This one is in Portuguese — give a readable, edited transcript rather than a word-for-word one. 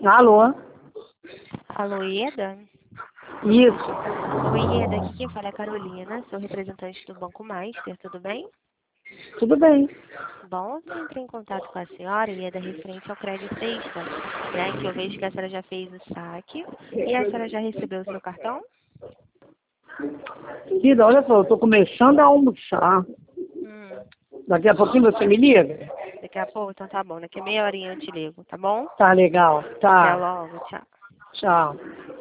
Alô? Alô, Ieda? Isso. Oi, Ieda, aqui quem fala é a Carolina, sou representante do Banco Master, tudo bem? Tudo bem. Bom, eu entrei em contato com a senhora, Ieda, referente ao crédito extra, né, que eu vejo que a senhora já fez o saque e a senhora já recebeu o seu cartão? Querida, olha só, eu tô começando a almoçar. Hum, Daqui a pouquinho você me liga? daqui a pouco? Então tá bom, daqui a meia horinha eu te ligo, tá bom? Tá legal. Até Tá. logo, tchau. Tchau.